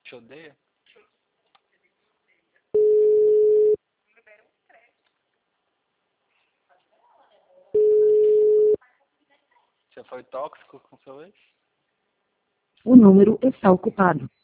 Te odeia? Você foi tóxico com seu ex? O número está ocupado.